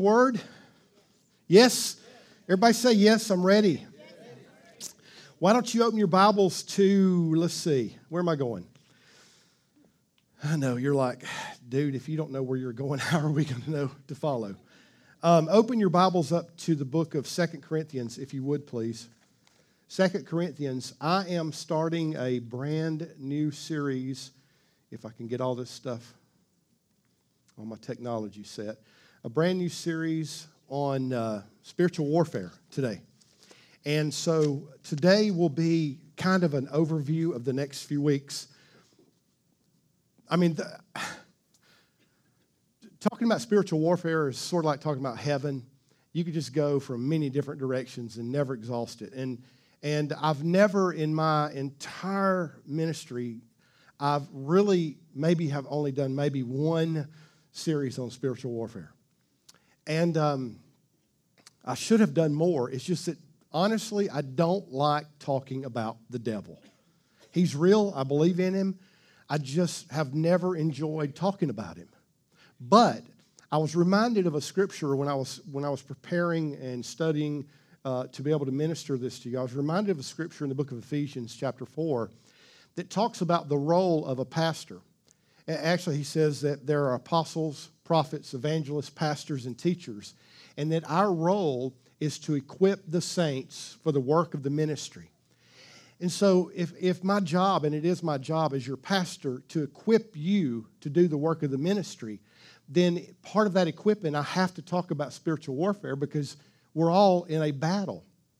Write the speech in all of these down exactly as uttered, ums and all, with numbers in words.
word? Yes? Everybody say yes, I'm ready. Why don't you open your Bibles to, let's see, where am I going? I know, you're like, dude, if you don't know where you're going, how are we going to know to follow? Um, open your Bibles up to the book of Second Corinthians, if you would, please. Second Corinthians, I am starting a brand new series, if I can get all this stuff on my technology set, a brand new series on uh, spiritual warfare today. And so today will be kind of an overview of the next few weeks. I mean, the, talking about spiritual warfare is sort of like talking about heaven. You could just go from many different directions and never exhaust it. And and I've never in my entire ministry, I've really maybe have only done maybe one series on spiritual warfare. And um, I should have done more. It's just that, honestly, I don't like talking about the devil. He's real. I believe in him. I just have never enjoyed talking about him. But I was reminded of a scripture when I was when I was preparing and studying uh, to be able to minister this to you. I was reminded of a scripture in the book of Ephesians, chapter four, that talks about the role of a pastor. Actually, he says that there are apostles, prophets, evangelists, pastors, and teachers, and that our role is to equip the saints for the work of the ministry. And so if, if my job, and it is my job as your pastor, to equip you to do the work of the ministry, then part of that equipment, I have to talk about spiritual warfare because we're all in a battle.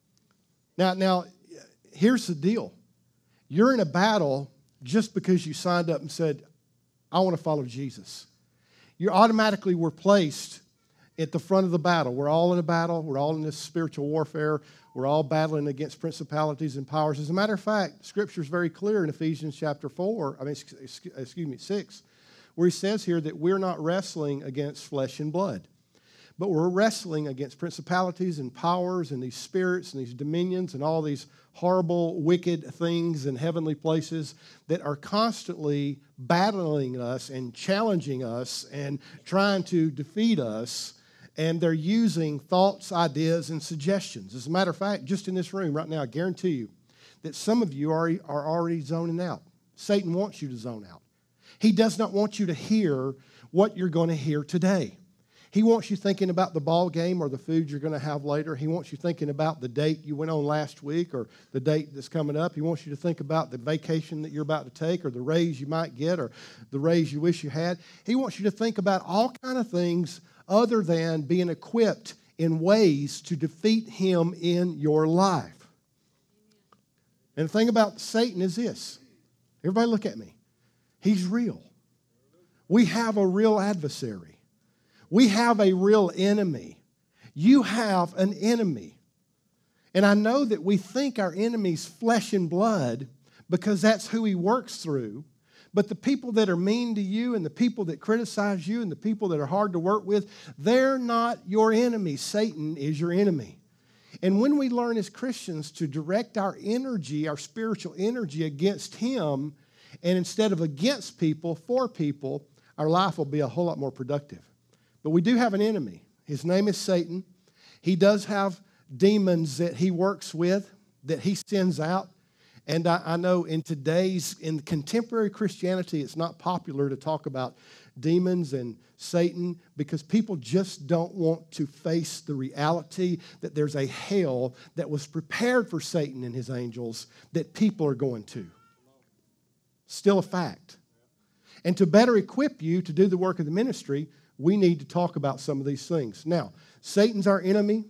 Now, now here's the deal. You're in a battle just because you signed up and said, I want to follow Jesus. You automatically were placed at the front of the battle. We're all in a battle. We're all in this spiritual warfare. We're all battling against principalities and powers. As a matter of fact, Scripture is very clear in Ephesians chapter four, I mean, excuse me, six, where he says here that we're not wrestling against flesh and blood, but we're wrestling against principalities and powers and these spirits and these dominions and all these horrible, wicked things in heavenly places that are constantly battling us and challenging us and trying to defeat us. And they're using thoughts, ideas, and suggestions. As a matter of fact, just in this room right now, I guarantee you that some of you are, are already zoning out. Satan wants you to zone out. He does not want you to hear what you're going to hear today. He wants you thinking about the ball game or the food you're going to have later. He wants you thinking about the date you went on last week or the date that's coming up. He wants you to think about the vacation that you're about to take or the raise you might get or the raise you wish you had. He wants you to think about all kind of things other than being equipped in ways to defeat him in your life. And the thing about Satan is this. Everybody look at me. He's real. We have a real adversary. We have a real enemy. You have an enemy. And I know that we think our enemy's flesh and blood because that's who he works through. But the people that are mean to you and the people that criticize you and the people that are hard to work with, they're not your enemy. Satan is your enemy. And when we learn as Christians to direct our energy, our spiritual energy against him, and instead of against people, for people, our life will be a whole lot more productive. But we do have an enemy. His name is Satan. He does have demons that he works with, that he sends out. And I, I know in today's, in contemporary Christianity, it's not popular to talk about demons and Satan because people just don't want to face the reality that there's a hell that was prepared for Satan and his angels that people are going to. Still a fact. And to better equip you to do the work of the ministry, we need to talk about some of these things. Now, Satan's our enemy.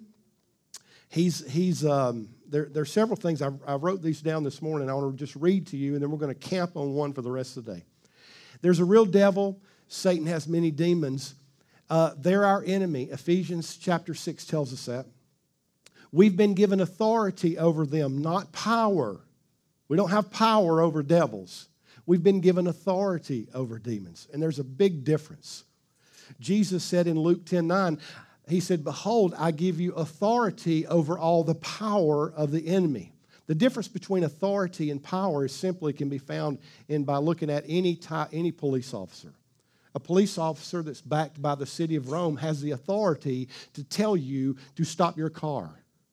He's, he's um, there, there are several things. I, I wrote these down this morning. I want to just read to you, and then we're going to camp on one for the rest of the day. There's a real devil. Satan has many demons. Uh, they're our enemy. Ephesians chapter six tells us that. We've been given authority over them, not power. We don't have power over devils. We've been given authority over demons, and there's a big difference. Jesus said in Luke ten nine, he said, behold, I give you authority over all the power of the enemy. The difference between authority and power is simply can be found in by looking at any type, any police officer. A police officer that's backed by the city of Rome has the authority to tell you to stop your car.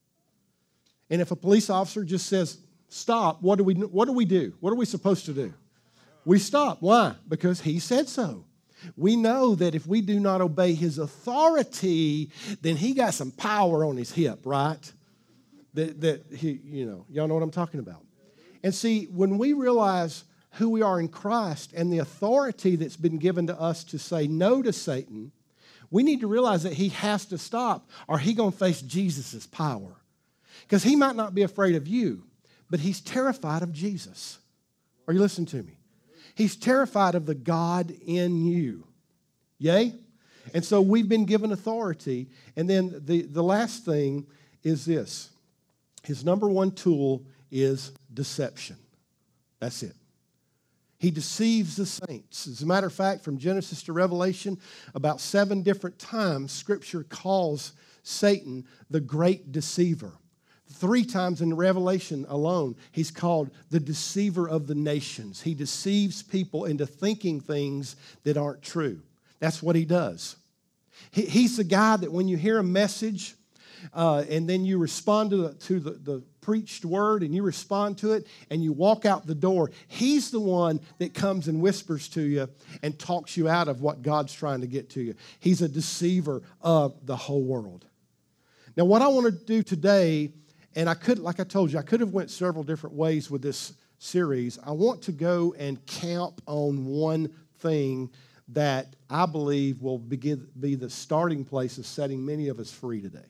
And if a police officer just says, stop, what do we, what do we do? What are we supposed to do? We stop. Why? Because he said so. We know that if we do not obey his authority, then he got some power on his hip, right? That, that he, you know, y'all know what I'm talking about. And see, when we realize who we are in Christ and the authority that's been given to us to say no to Satan, we need to realize that he has to stop or he's going to face Jesus' power. Because he might not be afraid of you, but he's terrified of Jesus. Are you listening to me? He's terrified of the God in you. Yay? And so we've been given authority. And then the, the last thing is this. His number one tool is deception. That's it. He deceives the saints. As a matter of fact, from Genesis to Revelation, about seven different times, Scripture calls Satan the great deceiver. Three times in Revelation alone, he's called the deceiver of the nations. He deceives people into thinking things that aren't true. That's what he does. He, he's the guy that when you hear a message uh, and then you respond to, the, to the, the preached word and you respond to it and you walk out the door, he's the one that comes and whispers to you and talks you out of what God's trying to get to you. He's a deceiver of the whole world. Now, what I want to do today, and I could, like I told you, I could have went several different ways with this series. I want to go and camp on one thing that I believe will begin, be the starting place of setting many of us free today.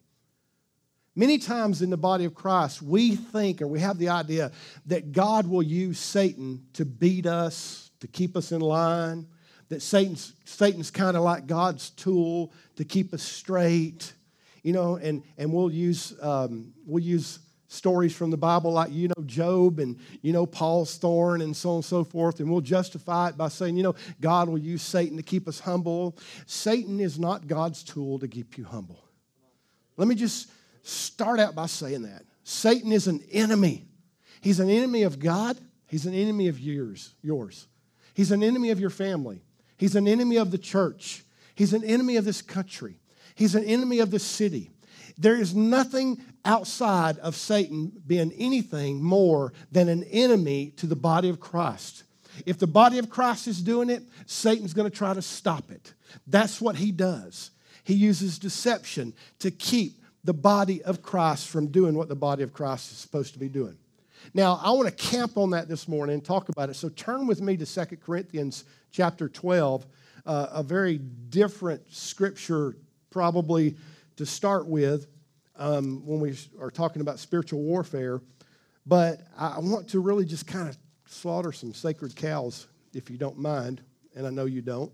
Many times in the body of Christ, we think or we have the idea that God will use Satan to beat us, to keep us in line, that Satan's, Satan's kind of like God's tool to keep us straight. You know, and, and we'll use um, we'll use stories from the Bible like, you know, Job and, you know, Paul's thorn and so on and so forth, and we'll justify it by saying, you know, God will use Satan to keep us humble. Satan is not God's tool to keep you humble. Let me just start out by saying that. Satan is an enemy. He's an enemy of God. He's an enemy of yours. yours. He's an enemy of your family. He's an enemy of the church. He's an enemy of this country. He's an enemy of the city. There is nothing outside of Satan being anything more than an enemy to the body of Christ. If the body of Christ is doing it, Satan's going to try to stop it. That's what he does. He uses deception to keep the body of Christ from doing what the body of Christ is supposed to be doing. Now, I want to camp on that this morning and talk about it. So turn with me to Second Corinthians chapter twelve, uh, a very different scripture probably to start with um, when we are talking about spiritual warfare. But I want to really just kind of slaughter some sacred cows, if you don't mind, and I know you don't.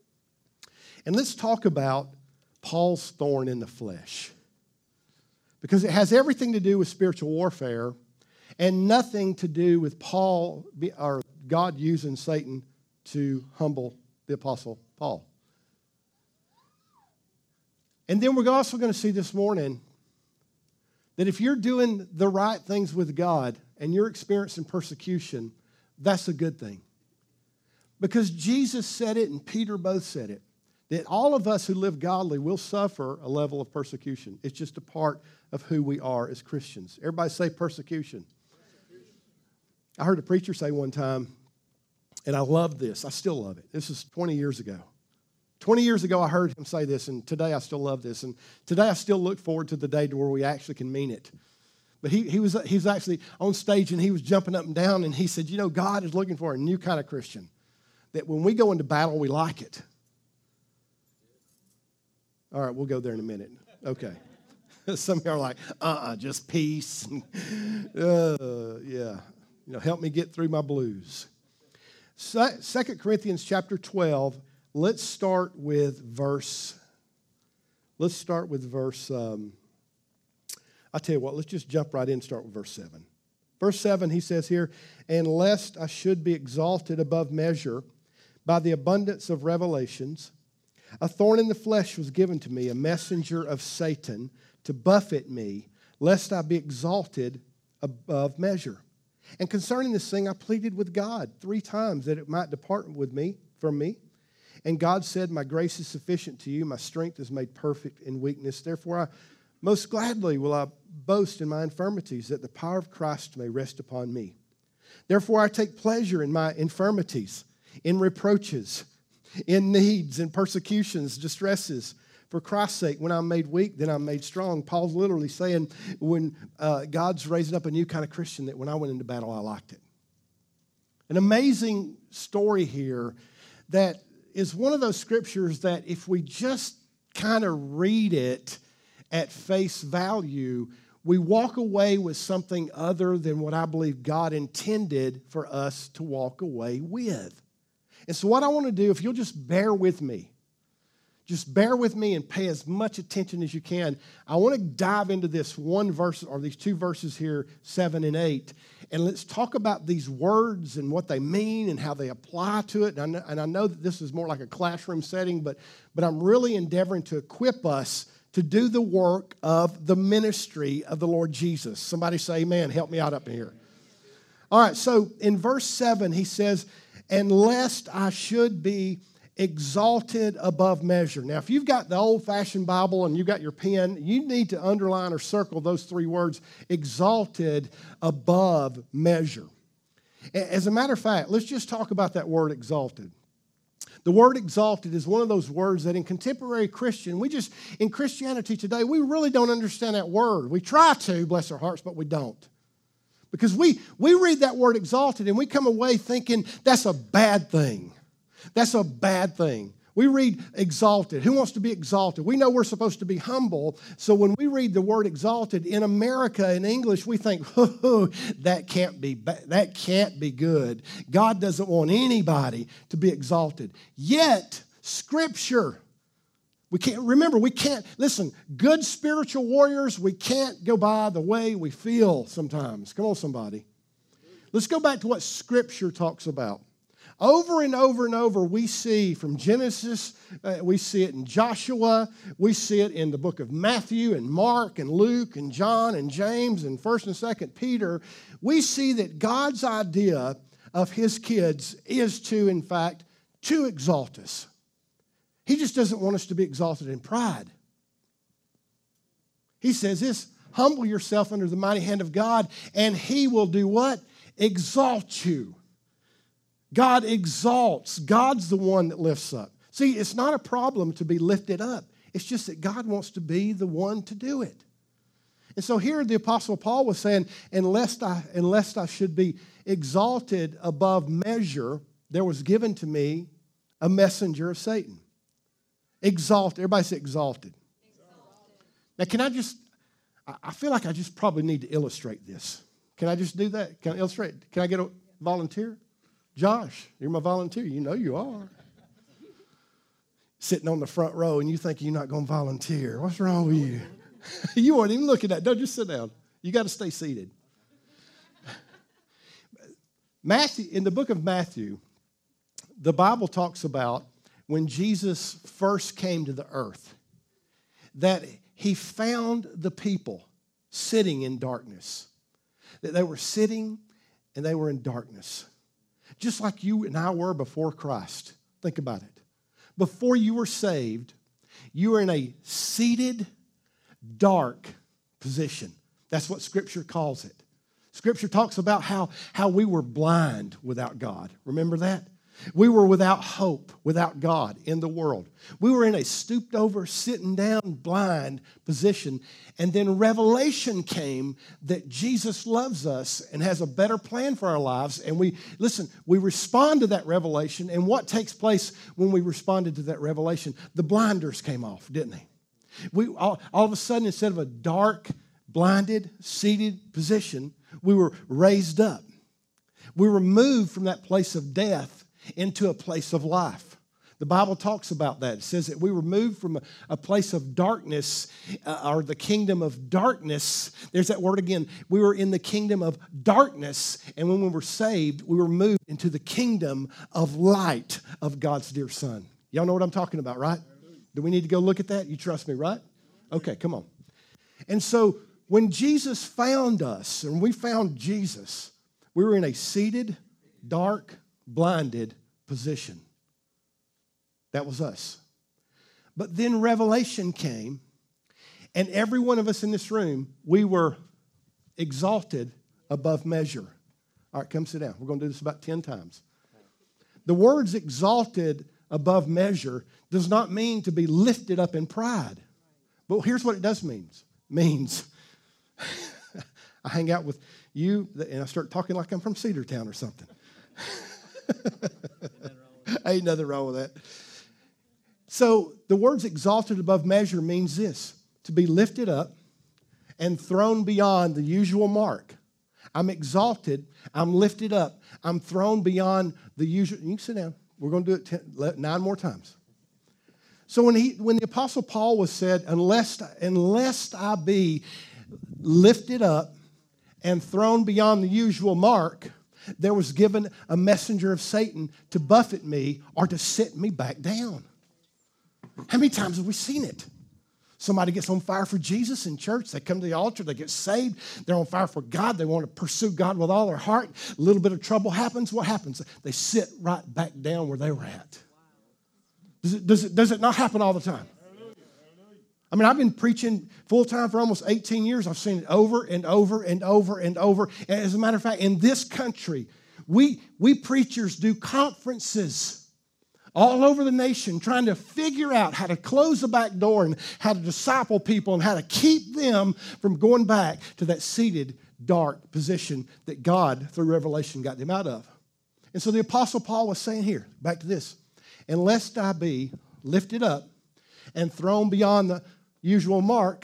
And let's talk about Paul's thorn in the flesh, because it has everything to do with spiritual warfare and nothing to do with Paul or God using Satan to humble the Apostle Paul. And then we're also going to see this morning that if you're doing the right things with God and you're experiencing persecution, that's a good thing. Because Jesus said it and Peter both said it, that all of us who live godly will suffer a level of persecution. It's just a part of who we are as Christians. Everybody say persecution. persecution. I heard a preacher say one time, and I love this. I still love it. This is twenty years ago. twenty years ago, I heard him say this, and today I still love this. And today I still look forward to the day to where we actually can mean it. But he, he was he was actually on stage, and he was jumping up and down, and he said, you know, God is looking for a new kind of Christian, that when we go into battle, we like it. All right, we'll go there in a minute. Okay. Some of you are like, uh-uh, just peace. uh, yeah. You know, help me get through my blues. Second Corinthians chapter twelve, let's start with verse, let's start with verse, um, I'll tell you what, let's just jump right in and start with verse seven. Verse seven, he says here, and lest I should be exalted above measure by the abundance of revelations, a thorn in the flesh was given to me, a messenger of Satan, to buffet me, lest I be exalted above measure. And concerning this thing, I pleaded with God three times that it might depart with me from me. And God said, my grace is sufficient to you. My strength is made perfect in weakness. Therefore, I most gladly will I boast in my infirmities, that the power of Christ may rest upon me. Therefore, I take pleasure in my infirmities, in reproaches, in needs, in persecutions, distresses. For Christ's sake, when I'm made weak, then I'm made strong. Paul's literally saying when uh, God's raising up a new kind of Christian, that when I went into battle, I liked it. An amazing story here that is one of those scriptures that if we just kind of read it at face value, we walk away with something other than what I believe God intended for us to walk away with. And so what I want to do, if you'll just bear with me, just bear with me and pay as much attention as you can. I want to dive into this one verse, or these two verses here, seven and eight, and let's talk about these words and what they mean and how they apply to it. And I know, and I know that this is more like a classroom setting, but, but I'm really endeavoring to equip us to do the work of the ministry of the Lord Jesus. Somebody say amen. Help me out up here. All right, so in verse seven, he says, and lest I should be exalted above measure. Now, if you've got the old-fashioned Bible and you've got your pen, you need to underline or circle those three words, exalted above measure. As a matter of fact, let's just talk about that word exalted. The word exalted is one of those words that in contemporary Christian, we just, in Christianity today, we really don't understand that word. We try to, bless our hearts, but we don't. Because we, we read that word exalted and we come away thinking that's a bad thing. That's a bad thing. We read exalted. Who wants to be exalted? We know we're supposed to be humble. So when we read the word exalted in America, in English, we think, oh, that can't be that can't be good. God doesn't want anybody to be exalted. Yet, Scripture, we can't, remember, we can't, listen, good spiritual warriors, we can't go by the way we feel sometimes. Come on, somebody. Let's go back to what Scripture talks about. Over and over and over, we see from Genesis, uh, we see it in Joshua, we see it in the book of Matthew and Mark and Luke and John and James and First and Second Peter. We see that God's idea of his kids is to, in fact, to exalt us. He just doesn't want us to be exalted in pride. He says this, humble yourself under the mighty hand of God, and he will do what? Exalt you. God exalts. God's the one that lifts up. See, it's not a problem to be lifted up. It's just that God wants to be the one to do it. And so here the Apostle Paul was saying, unless I, unless I should be exalted above measure, there was given to me a messenger of Satan. Exalted. Everybody say exalted. Exalted. Now, can I just, I feel like I just probably need to illustrate this. Can I just do that? Can I illustrate? Can I get a volunteer? Josh, you're my volunteer. You know you are. Sitting on the front row and you think you're not going to volunteer. What's wrong with you? You weren't even looking at. Don't just sit down. You got to stay seated. Matthew, in the book of Matthew, the Bible talks about when Jesus first came to the earth, that he found the people sitting in darkness. That they were sitting and they were in darkness. Just like you and I were before Christ. Think about it. Before you were saved, you were in a seated, dark position. That's what Scripture calls it. Scripture talks about how, how we were blind without God. Remember that? We were without hope, without God in the world. We were in a stooped over, sitting down, blind position. And then revelation came that Jesus loves us and has a better plan for our lives. And we, listen, we respond to that revelation. And what takes place when we responded to that revelation? The blinders came off, didn't they? We, all, all of a sudden, instead of a dark, blinded, seated position, we were raised up. We were moved from that place of death into a place of life. The Bible talks about that. It says that we were moved from a, a place of darkness, uh, or the kingdom of darkness. There's that word again. We were in the kingdom of darkness, and when we were saved, we were moved into the kingdom of light of God's dear Son. Y'all know what I'm talking about, right? Do we need to go look at that? You trust me, right? Okay, come on. And so when Jesus found us, and we found Jesus, we were in a seated, dark, blinded position. That was us. But then revelation came, and every one of us in this room, we were exalted above measure. All right, come sit down. We're going to do this about ten times. The words exalted above measure does not mean to be lifted up in pride. But here's what it does mean. means I hang out with you and I start talking like I'm from Cedartown or something. Ain't nothing wrong with that. So the words exalted above measure means this: to be lifted up and thrown beyond the usual mark. I'm exalted. I'm lifted up. I'm thrown beyond the usual. You can sit down. We're going to do it ten, nine more times. So when he, when the Apostle Paul was said, unless, unless I be lifted up and thrown beyond the usual mark, there was given a messenger of Satan to buffet me or to set me back down. How many times have we seen it? Somebody gets on fire for Jesus in church. They come to the altar. They get saved. They're on fire for God. They want to pursue God with all their heart. A little bit of trouble happens. What happens? They sit right back down where they were at. Does it, does it, does it not happen all the time? I mean, I've been preaching full-time for almost eighteen years. I've seen it over and over and over and over. And as a matter of fact, in this country, we, we preachers do conferences all over the nation trying to figure out how to close the back door and how to disciple people and how to keep them from going back to that seated, dark position that God, through revelation, got them out of. And so the Apostle Paul was saying here, back to this, unless I be lifted up and thrown beyond the usual mark,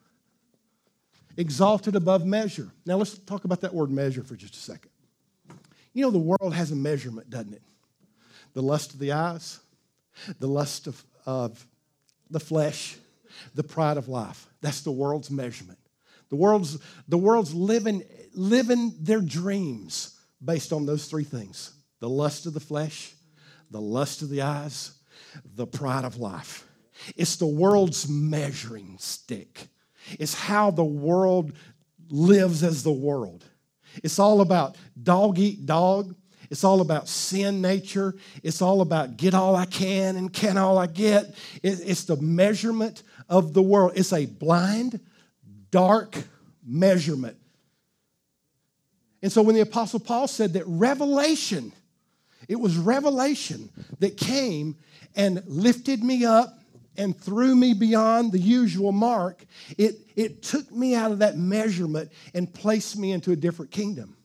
exalted above measure. Now let's talk about that word measure for just a second. You know, the world has a measurement, doesn't it? The lust of the eyes, the lust of, of the flesh, the pride of life. That's the world's measurement. The world's, the world's living, living their dreams based on those three things: the lust of the flesh, the lust of the eyes, the pride of life. It's the world's measuring stick. It's how the world lives as the world. It's all about dog eat dog. It's all about sin nature. It's all about get all I can and can all I get. It's the measurement of the world. It's a blind, dark measurement. And so when the Apostle Paul said that revelation, it was revelation that came and lifted me up and threw me beyond the usual mark, it, it took me out of that measurement and placed me into a different kingdom.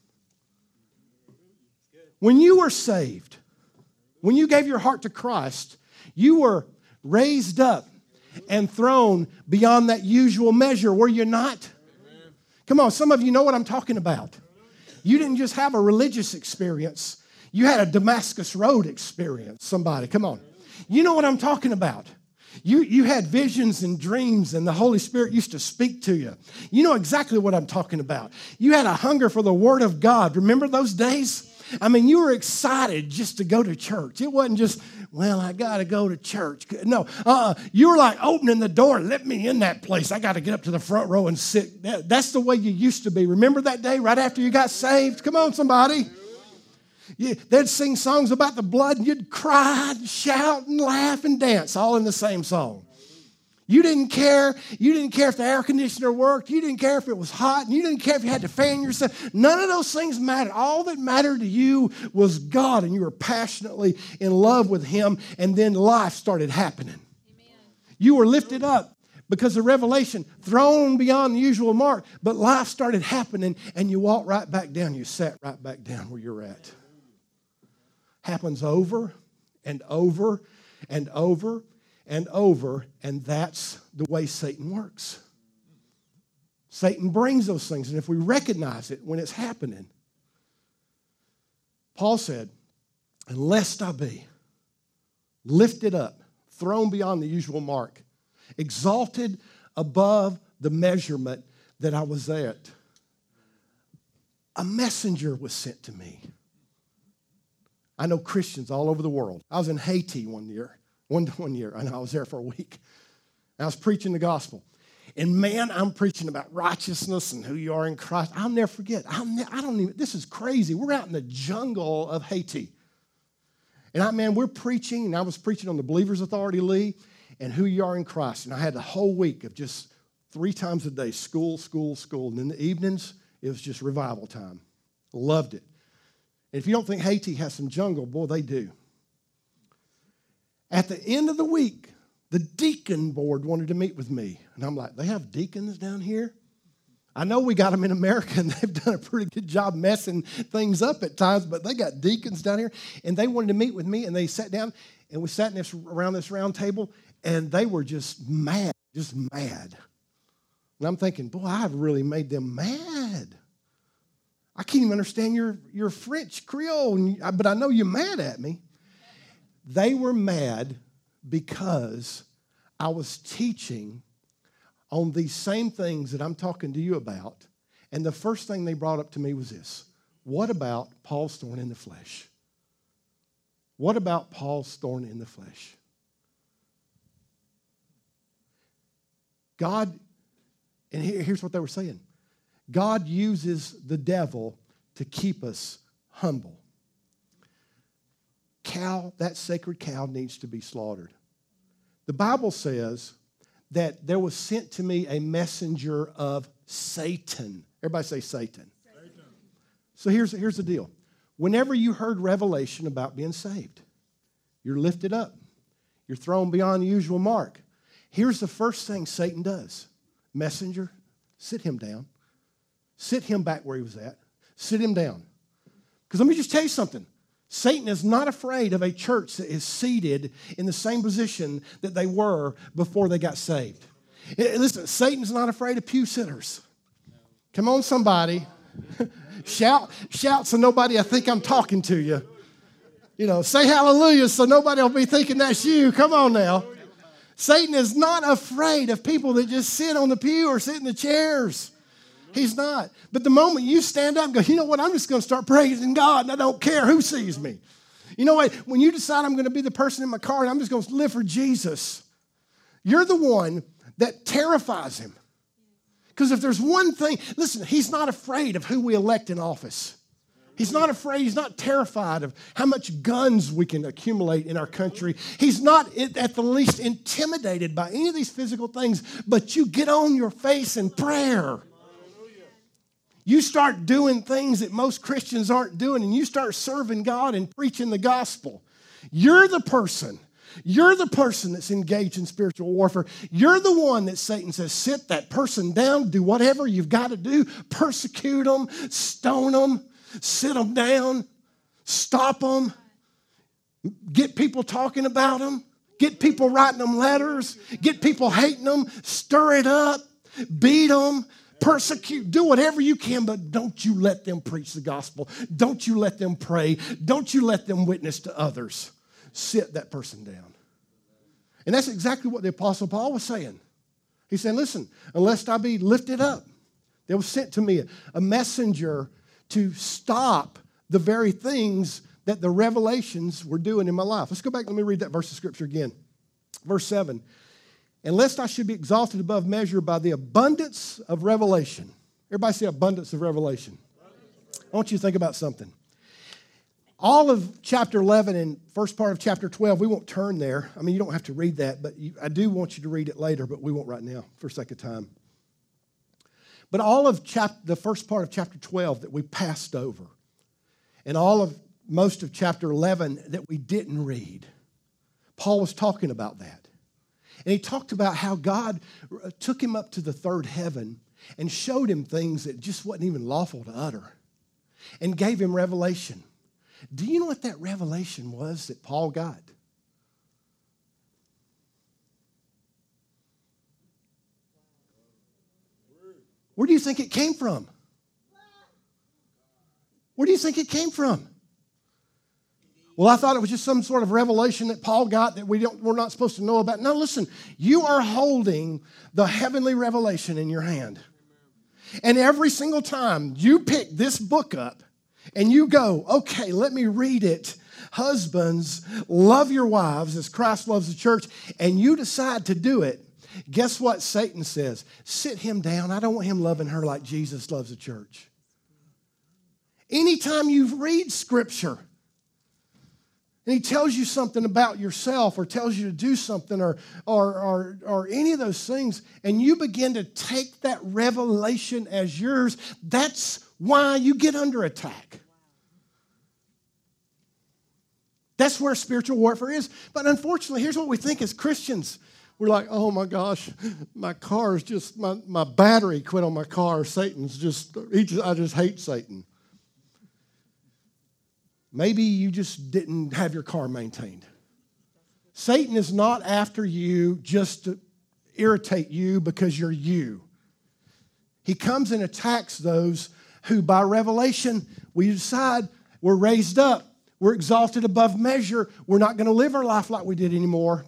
When you were saved, when you gave your heart to Christ, you were raised up and thrown beyond that usual measure, were you not? Amen. Come on, some of you know what I'm talking about. You didn't just have a religious experience. You had a Damascus Road experience. Somebody, come on. You know what I'm talking about. You, you had visions and dreams, and the Holy Spirit used to speak to you. You know exactly what I'm talking about. You had a hunger for the Word of God. Remember those days? I mean, you were excited just to go to church. It wasn't just, well, I got to go to church. No, uh-uh. You were like opening the door. Let me in that place. I got to get up to the front row and sit. That, that's the way you used to be. Remember that day right after you got saved? Come on, somebody. You, they'd sing songs about the blood, and you'd cry and shout and laugh and dance all in the same song. You didn't care. You didn't care if the air conditioner worked. You didn't care if it was hot. And you didn't care if you had to fan yourself. None of those things mattered. All that mattered to you was God, and you were passionately in love with Him, and then life started happening. Amen. You were lifted up because of revelation, thrown beyond the usual mark, but life started happening, and you walked right back down. You sat right back down where you're at. Happens over and over and over and over, and that's the way Satan works. Satan brings those things, and if we recognize it when it's happening, Paul said, unless I be lifted up, thrown beyond the usual mark, exalted above the measurement that I was at, a messenger was sent to me. I know Christians all over the world. I was in Haiti one year. One, one year, I know I was there for a week. I was preaching the gospel. And man, I'm preaching about righteousness and who you are in Christ. I'll never forget. I'll ne- I don't even, this is crazy. We're out in the jungle of Haiti. And I, man, we're preaching, and I was preaching on the Believer's Authority, Lee, and who you are in Christ. And I had the whole week of just three times a day, school, school, school. And in the evenings, it was just revival time. Loved it. And if you don't think Haiti has some jungle, boy, they do. At the end of the week, the deacon board wanted to meet with me. And I'm like, they have deacons down here? I know we got them in America, and they've done a pretty good job messing things up at times, but they got deacons down here. And they wanted to meet with me, and they sat down, and we sat in this, around this round table, and they were just mad, just mad. And I'm thinking, boy, I've really made them mad. I can't even understand your, your French Creole, but I know you're mad at me. They were mad because I was teaching on these same things that I'm talking to you about. And the first thing they brought up to me was this. What about Paul's thorn in the flesh? What about Paul's thorn in the flesh? God, and here, here's what they were saying. God uses the devil to keep us humble. Cow, that sacred cow needs to be slaughtered. The Bible says that there was sent to me a messenger of Satan. Everybody say Satan. Satan. So here's, here's the deal. Whenever you heard revelation about being saved, you're lifted up. You're thrown beyond the usual mark. Here's the first thing Satan does. Messenger, sit him down. Sit him back where he was at. Sit him down. Because let me just tell you something. Satan is not afraid of a church that is seated in the same position that they were before they got saved. Listen, Satan's not afraid of pew sitters. Come on, somebody. shout, shout so nobody I think I'm talking to you. You know, say hallelujah so nobody will be thinking that's you. Come on now. Satan is not afraid of people that just sit on the pew or sit in the chairs. He's not. But the moment you stand up and go, you know what, I'm just going to start praising God and I don't care who sees me. You know what, when you decide I'm going to be the person in my car and I'm just going to live for Jesus, you're the one that terrifies him. Because if there's one thing, listen, he's not afraid of who we elect in office. He's not afraid, he's not terrified of how much guns we can accumulate in our country. He's not at the least intimidated by any of these physical things, but you get on your face in prayer. You start doing things that most Christians aren't doing, and you start serving God and preaching the gospel. You're the person. You're the person that's engaged in spiritual warfare. You're the one that Satan says, sit that person down, do whatever you've got to do, persecute them, stone them, sit them down, stop them, get people talking about them, get people writing them letters, get people hating them, stir it up, beat them, persecute, do whatever you can, but don't you let them preach the gospel. Don't you let them pray. Don't you let them witness to others. Sit that person down. And that's exactly what the Apostle Paul was saying. He said, listen, unless I be lifted up, there was sent to me a, a messenger to stop the very things that the revelations were doing in my life. Let's go back. Let me read that verse of Scripture again. Verse seven. And lest I should be exalted above measure by the abundance of revelation. Everybody say abundance of revelation. I want you to think about something. All of chapter eleven and first part of chapter twelve, we won't turn there. I mean, you don't have to read that, but you, I do want you to read it later, but we won't right now for sake of time. But all of chap- the first part of chapter twelve that we passed over, and all of most of chapter eleven that we didn't read, Paul was talking about that. And he talked about how God took him up to the third heaven and showed him things that just wasn't even lawful to utter and gave him revelation. Do you know what that revelation was that Paul got? Where do you think it came from? Where do you think it came from? Well, I thought it was just some sort of revelation that Paul got that we don't, we're not supposed to know about. No, listen, you are holding the heavenly revelation in your hand. And every single time you pick this book up and you go, okay, let me read it. Husbands, love your wives as Christ loves the church, and you decide to do it. Guess what Satan says? Sit him down. I don't want him loving her like Jesus loves the church. Anytime you read Scripture, and he tells you something about yourself or tells you to do something or, or, or, or any of those things, and you begin to take that revelation as yours, that's why you get under attack. That's where spiritual warfare is. But unfortunately, here's what we think as Christians. We're like, oh my gosh, my car is just, my, my battery quit on my car. Satan's just, he just, I just hate Satan. Maybe you just didn't have your car maintained. Satan is not after you just to irritate you because you're you. He comes and attacks those who by revelation, we decide we're raised up. We're exalted above measure. We're not going to live our life like we did anymore.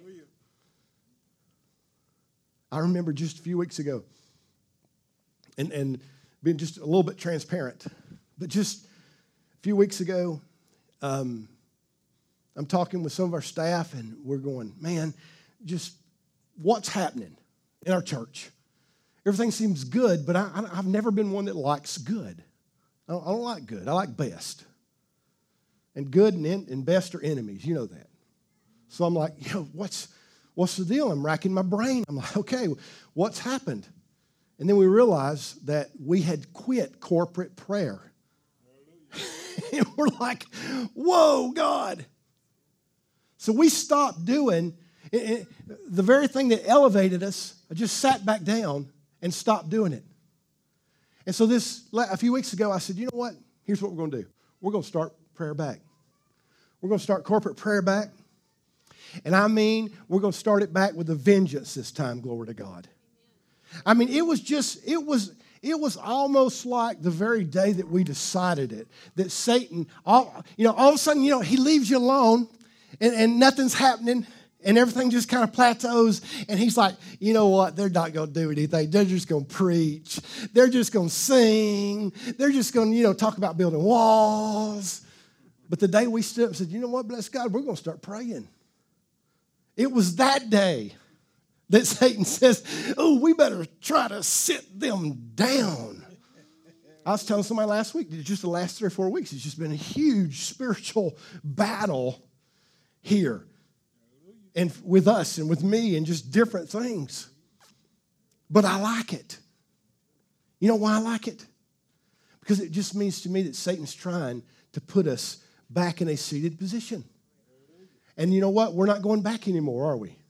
I remember just a few weeks ago, and, and being just a little bit transparent, but just a few weeks ago, um, I'm talking with some of our staff, and we're going, man, just what's happening in our church? Everything seems good, but I, I, I've never been one that likes good. I don't, I don't like good. I like best. And good and, in, and best are enemies. You know that. So I'm like, you know, what's, what's the deal? I'm racking my brain. I'm like, okay, what's happened? And then we realized that we had quit corporate prayer. And we're like, whoa, God. So we stopped doing it, it, the very thing that elevated us. I just sat back down and stopped doing it. And so this, a few weeks ago, I said, you know what? Here's what we're going to do. We're going to start prayer back. We're going to start corporate prayer back. And I mean, we're going to start it back with a vengeance this time, glory to God. I mean, it was just, it was, it was almost like the very day that we decided it, that Satan, all, you know, all of a sudden, you know, he leaves you alone and, and nothing's happening and everything just kind of plateaus. And he's like, you know what? They're not going to do anything. They're just going to preach. They're just going to sing. They're just going to, you know, talk about building walls. But the day we stood up and said, you know what, bless God, we're going to start praying. It was that day that Satan says, oh, we better try to sit them down. I was telling somebody last week, just the last three or four weeks, it's just been a huge spiritual battle here. And with us and with me and just different things. But I like it. You know why I like it? Because it just means to me that Satan's trying to put us back in a seated position. And you know what? We're not going back anymore, are we?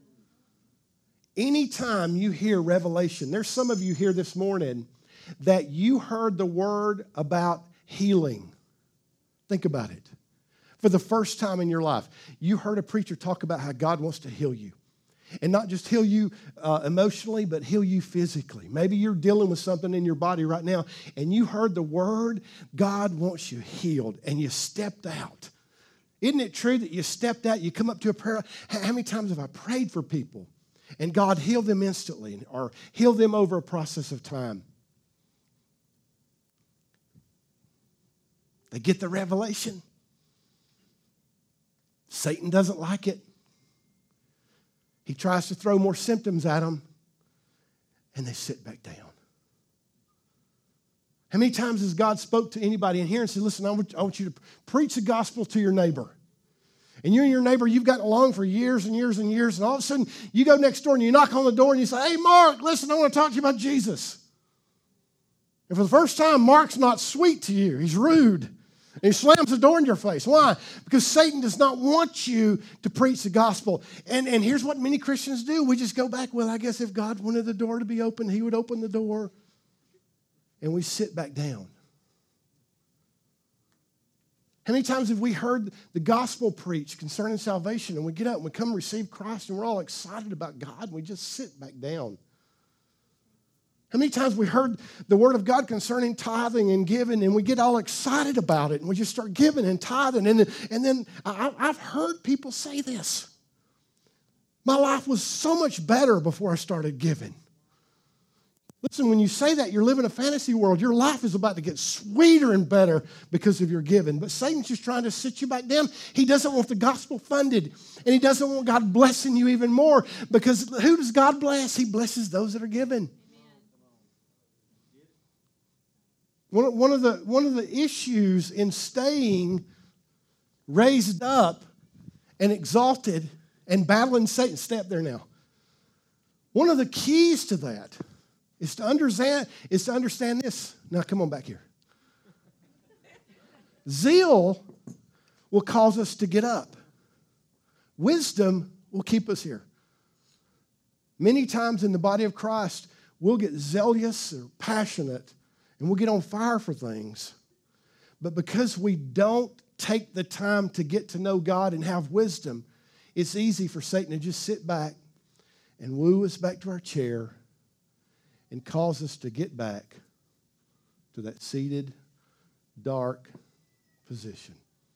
Anytime you hear revelation, there's some of you here this morning that you heard the word about healing. Think about it. For the first time in your life, you heard a preacher talk about how God wants to heal you. And not just heal you uh, emotionally, but heal you physically. Maybe you're dealing with something in your body right now, and you heard the word, God wants you healed, and you stepped out. Isn't it true that you stepped out, you come up to a prayer? How many times have I prayed for people, and God healed them instantly, or healed them over a process of time? They get the revelation. Satan doesn't like it. He tries to throw more symptoms at them, and they sit back down. How many times has God spoke to anybody in here and said, listen, I want, I want you to preach the gospel to your neighbor. And you and your neighbor, you've gotten along for years and years and years, and all of a sudden you go next door and you knock on the door and you say, hey, Mark, listen, I want to talk to you about Jesus. And for the first time, Mark's not sweet to you. He's rude. And he slams the door in your face. Why? Because Satan does not want you to preach the gospel. And, and here's what many Christians do. We just go back, well, I guess if God wanted the door to be open, he would open the door. And we sit back down. How many times have we heard the gospel preached concerning salvation, and we get up and we come receive Christ, and we're all excited about God, and we just sit back down? How many times we heard the word of God concerning tithing and giving, and we get all excited about it, and we just start giving and tithing. And, and then I, I've heard people say this. My life was so much better before I started giving. Listen, when you say that, you're living a fantasy world. Your life is about to get sweeter and better because of your giving. But Satan's just trying to sit you back down. He doesn't want the gospel funded, and he doesn't want God blessing you even more, because who does God bless? He blesses those that are giving. One of the, one of the issues in staying raised up and exalted and battling Satan. Stay up there now. One of the keys to that is to understand, is to understand this. Now come on back here. Zeal will cause us to get up. Wisdom will keep us here. Many times in the body of Christ, we'll get zealous or passionate, and we'll get on fire for things. But because we don't take the time to get to know God and have wisdom, it's easy for Satan to just sit back and woo us back to our chair and cause us to get back to that seated, dark position.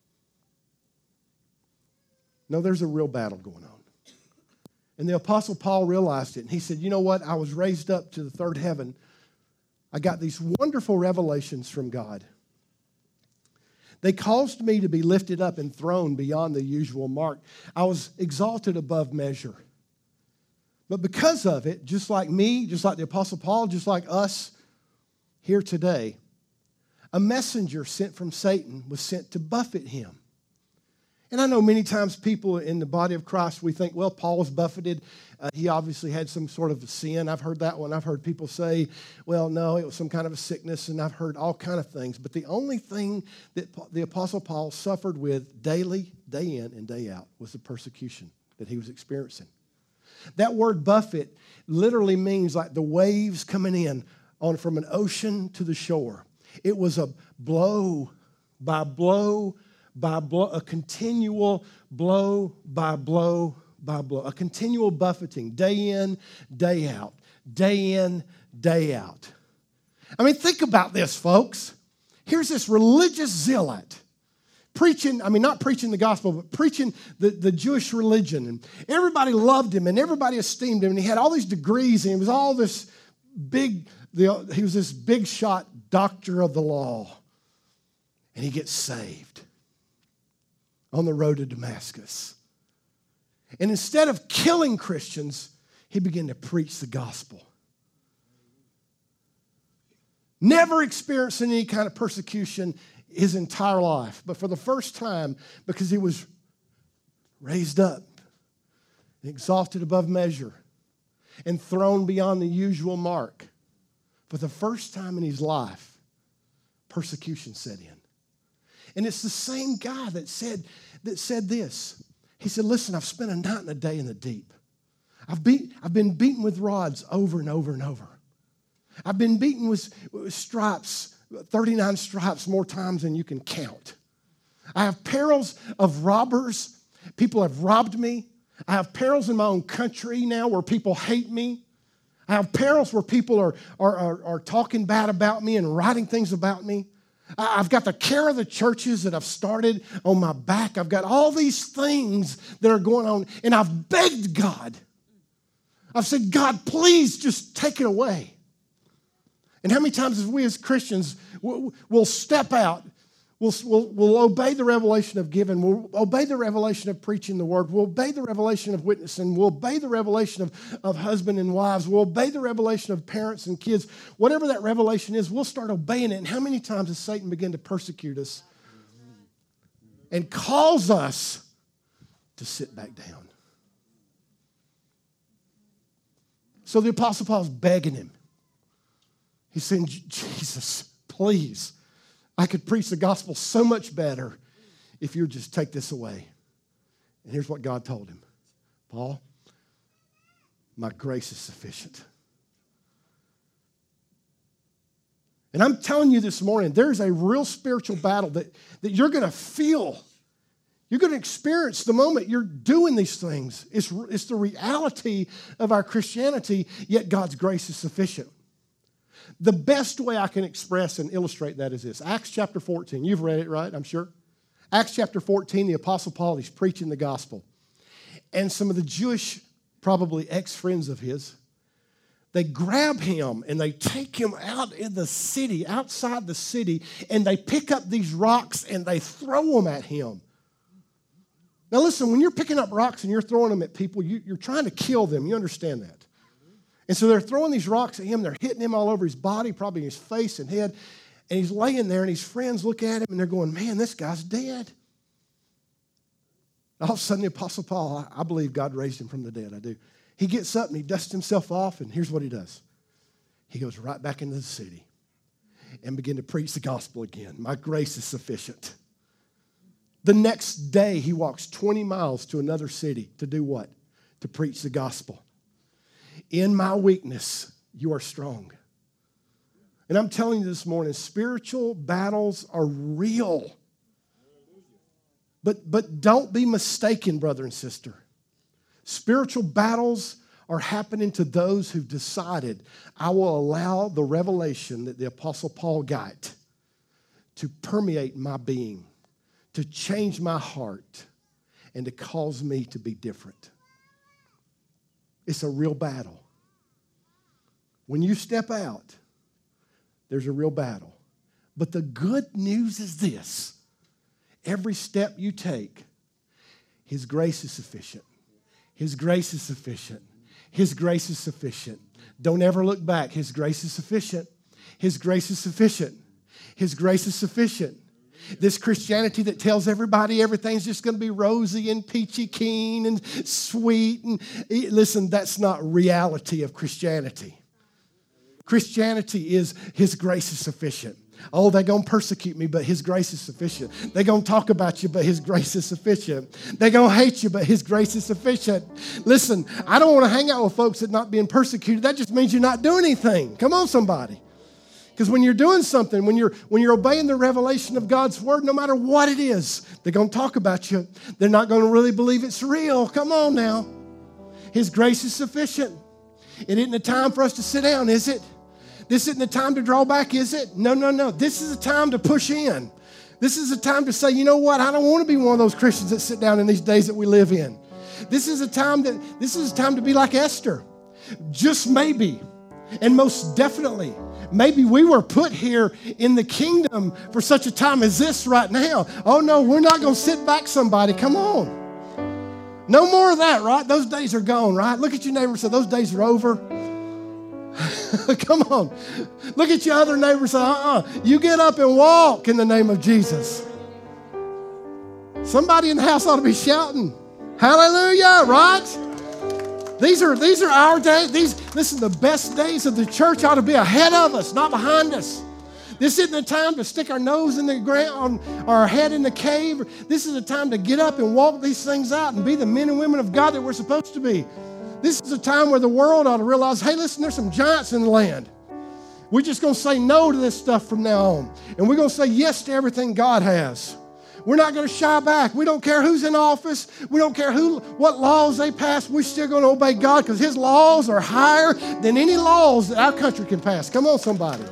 No, there's a real battle going on. And the Apostle Paul realized it. And he said, you know what? I was raised up to the third heaven. I got these wonderful revelations from God. They caused me to be lifted up and thrown beyond the usual mark. I was exalted above measure. But because of it, just like me, just like the Apostle Paul, just like us here today, a messenger sent from Satan was sent to buffet him. And I know many times people in the body of Christ, we think, well, Paul was buffeted. Uh, he obviously had some sort of a sin. I've heard that one. I've heard people say, well, no, it was some kind of a sickness, and I've heard all kind of things. But the only thing that the Apostle Paul suffered with daily, day in and day out, was the persecution that he was experiencing. That word buffet literally means like the waves coming in on from an ocean to the shore. It was a blow by blow by blow, a continual blow by blow by blow, a continual buffeting, day in, day out, day in, day out. I mean, think about this, folks. Here's this religious zealot preaching, I mean, not preaching the gospel, but preaching the, the Jewish religion. And everybody loved him and everybody esteemed him. And he had all these degrees and he was all this big, the, he was this big shot doctor of the law. And he gets saved on the road to Damascus. And instead of killing Christians, he began to preach the gospel. Never experiencing any kind of persecution his entire life. But for the first time, because he was raised up and exalted above measure and thrown beyond the usual mark, for the first time in his life, persecution set in. And it's the same guy that said, that said this. He said, listen, I've spent a night and a day in the deep. I've, beat, I've been beaten with rods over and over and over. I've been beaten with, with stripes, thirty-nine stripes more times than you can count. I have perils of robbers. People have robbed me. I have perils in my own country now where people hate me. I have perils where people are, are, are, are talking bad about me and writing things about me. I've got the care of the churches that I've started on my back. I've got all these things that are going on, and I've begged God. I've said, God, please just take it away. And how many times have we as Christians, we'll step out, we'll, we'll, we'll obey the revelation of giving, we'll obey the revelation of preaching the word, we'll obey the revelation of witnessing, we'll obey the revelation of, of husband and wives, we'll obey the revelation of parents and kids. Whatever that revelation is, we'll start obeying it. And how many times has Satan begun to persecute us and cause us to sit back down? So the Apostle Paul's begging him. He's saying, Jesus, please, I could preach the gospel so much better if you would just take this away. And here's what God told him. Paul, my grace is sufficient. And I'm telling you this morning, there's a real spiritual battle that, that you're going to feel. You're going to experience the moment you're doing these things. It's, it's the reality of our Christianity, yet God's grace is sufficient. The best way I can express and illustrate that is this. Acts chapter fourteen. You've read it, right? I'm sure. Acts chapter fourteen, the Apostle Paul, he's preaching the gospel. And some of the Jewish, probably ex-friends of his, they grab him and they take him out in the city, outside the city, and they pick up these rocks and they throw them at him. Now listen, when you're picking up rocks and you're throwing them at people, you, you're trying to kill them. You understand that. And so they're throwing these rocks at him. They're hitting him all over his body, probably his face and head. And he's laying there, and his friends look at him, and they're going, man, this guy's dead. All of a sudden, the Apostle Paul, I, I believe God raised him from the dead. I do. He gets up and he dusts himself off, and here's what he does. He goes right back into the city and begin to preach the gospel again. My grace is sufficient. The next day, he walks twenty miles to another city to do what? To preach the gospel. In my weakness, you are strong. And I'm telling you this morning, spiritual battles are real. But, but don't be mistaken, brother and sister. Spiritual battles are happening to those who've decided, I will allow the revelation that the Apostle Paul got to permeate my being, to change my heart, and to cause me to be different. It's a real battle. When you step out, there's a real battle. But the good news is this. Every step you take, His grace is sufficient. His grace is sufficient. His grace is sufficient. Don't ever look back. His grace is sufficient. His grace is sufficient. His grace is sufficient. This Christianity that tells everybody everything's just going to be rosy and peachy keen and sweet. And listen, that's not reality of Christianity. Christianity is His grace is sufficient. Oh, they're going to persecute me, but His grace is sufficient. They're going to talk about you, but His grace is sufficient. They're going to hate you, but His grace is sufficient. Listen, I don't want to hang out with folks that are not being persecuted. That just means you're not doing anything. Come on, somebody. Because when you're doing something, when you're, when you're obeying the revelation of God's word, no matter what it is, they're going to talk about you. They're not going to really believe it's real. Come on now. His grace is sufficient. It isn't a time for us to sit down, is it? This isn't the time to draw back, is it? No, no, no. This is a time to push in. This is a time to say, you know what? I don't want to be one of those Christians that sit down in these days that we live in. This is a time that this is a time to be like Esther. Just maybe, and most definitely, maybe we were put here in the kingdom for such a time as this right now. Oh no, we're not going to sit back, somebody. Come on. No more of that, right? Those days are gone, right? Look at your neighbor and say, those days are over. Come on. Look at your other neighbor and say, uh-uh. You get up and walk in the name of Jesus. Somebody in the house ought to be shouting, hallelujah, right? These are, these are our days. These, listen, the best days of the church ought to be ahead of us, not behind us. This isn't a time to stick our nose in the ground or our head in the cave. This is a time to get up and walk these things out and be the men and women of God that we're supposed to be. This is a time where the world ought to realize, hey, listen, there's some giants in the land. We're just going to say no to this stuff from now on. And we're going to say yes to everything God has. We're not going to shy back. We don't care who's in office. We don't care who, what laws they pass. We're still going to obey God because His laws are higher than any laws that our country can pass. Come on, somebody.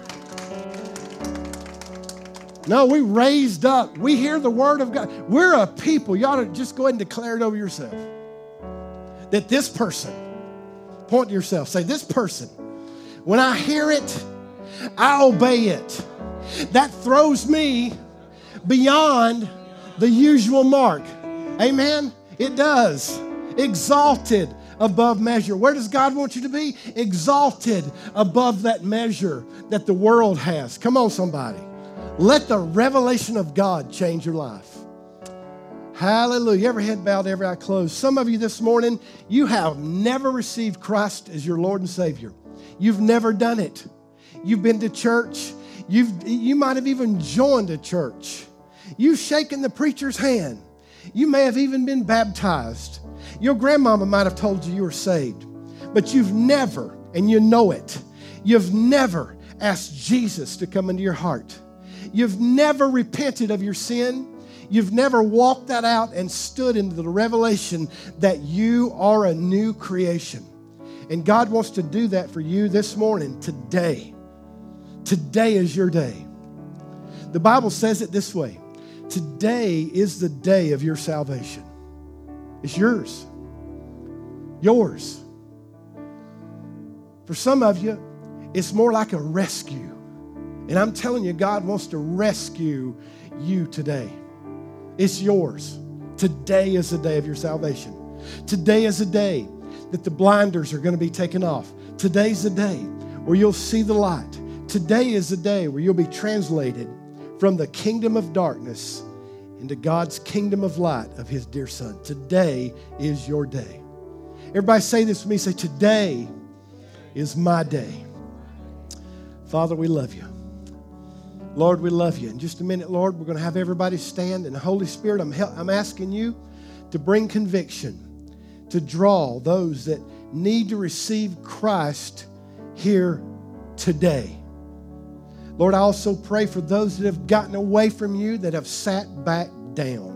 No, we raised up. We hear the word of God. We're a people. You ought to just go ahead and declare it over yourself. That this person, point to yourself, say, this person, when I hear it, I obey it. That throws me beyond the usual mark. Amen? It does. Exalted above measure. Where does God want you to be? Exalted above that measure that the world has. Come on, somebody. Let the revelation of God change your life. Hallelujah. Every head bowed, every eye closed. Some of you this morning, you have never received Christ as your Lord and Savior. You've never done it. You've been to church. You've, you might have even joined a church. You've shaken the preacher's hand. You may have even been baptized. Your grandmama might have told you you were saved. But you've never, and you know it, you've never asked Jesus to come into your heart. You've never repented of your sin. You've never walked that out and stood into the revelation that you are a new creation. And God wants to do that for you this morning, today. Today is your day. The Bible says it this way. Today is the day of your salvation. It's yours. Yours. For some of you, it's more like a rescue. And I'm telling you, God wants to rescue you today. It's yours. Today is the day of your salvation. Today is the day that the blinders are going to be taken off. Today's the day where you'll see the light. Today is the day where you'll be translated from the kingdom of darkness into God's kingdom of light of His dear Son. Today is your day. Everybody say this with me. Say, today is my day. Father, we love you. Lord, we love you. In just a minute, Lord, we're going to have everybody stand. And the Holy Spirit, I'm, I'm asking you to bring conviction, to draw those that need to receive Christ here today. Lord, I also pray for those that have gotten away from you, that have sat back down.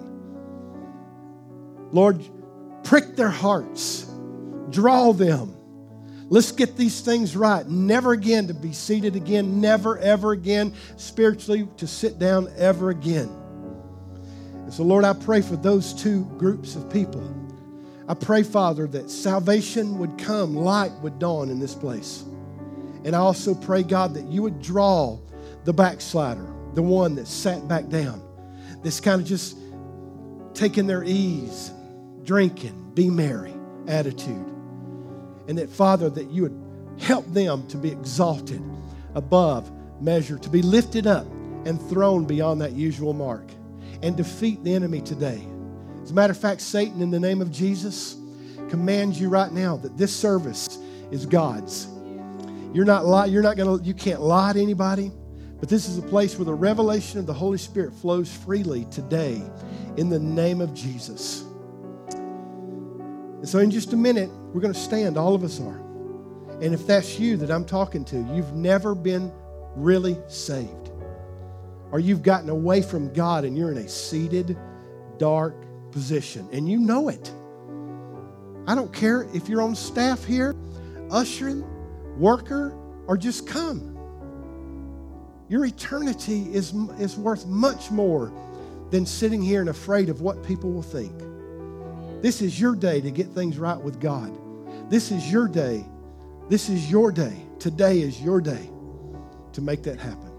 Lord, prick their hearts. Draw them. Let's get these things right. Never again to be seated again. Never, ever again spiritually to sit down ever again. And so, Lord, I pray for those two groups of people. I pray, Father, that salvation would come, light would dawn in this place. And I also pray, God, that you would draw the backslider, the one that sat back down, that's kind of just taking their ease, drinking, be merry attitude. And that, Father, that you would help them to be exalted above measure, to be lifted up and thrown beyond that usual mark, and defeat the enemy today. As a matter of fact, Satan, in the name of Jesus, commands you right now that this service is God's. You're not li- you're not gonna, you can't lie to anybody, but this is a place where the revelation of the Holy Spirit flows freely today in the name of Jesus. And so in just a minute, we're going to stand, all of us are. And if that's you that I'm talking to, you've never been really saved, or you've gotten away from God and you're in a seated, dark position, and you know it. I don't care if you're on staff here, ushering, worker, or just come. Your eternity is, is worth much more than sitting here and afraid of what people will think. This is your day to get things right with God. This is your day. This is your day. Today is your day to make that happen.